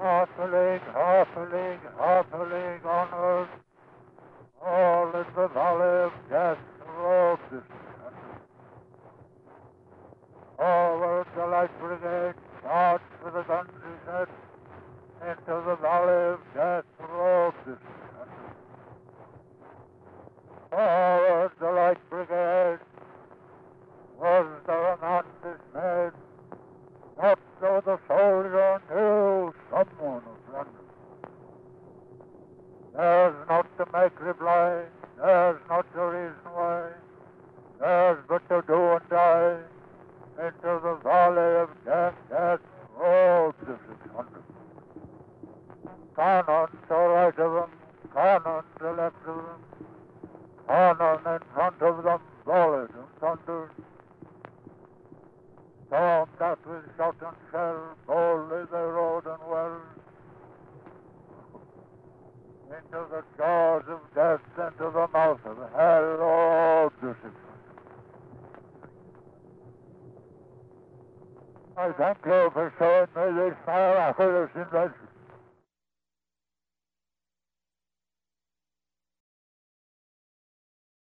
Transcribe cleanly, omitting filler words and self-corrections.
half a league onward, all in the valley of death, road distant. Forward the light brigade, charge for the guns, he said, into the valley of death, road distant. Forward the light brigade, was there a man dismayed? Not though the soldier knew someone of London. There's not to make reply, there's not to reason why, there's but to do and die, into the valley of death, death, road to 600. Cannon to right of them, cannon to left of them, cannon in front of them, volleyed and thundered. Stormed out with shot and shell, boldly they rode and well, into the jaws of death, into the mouth of hell, oh, to 600. I thank you for showing me this miraculous invention.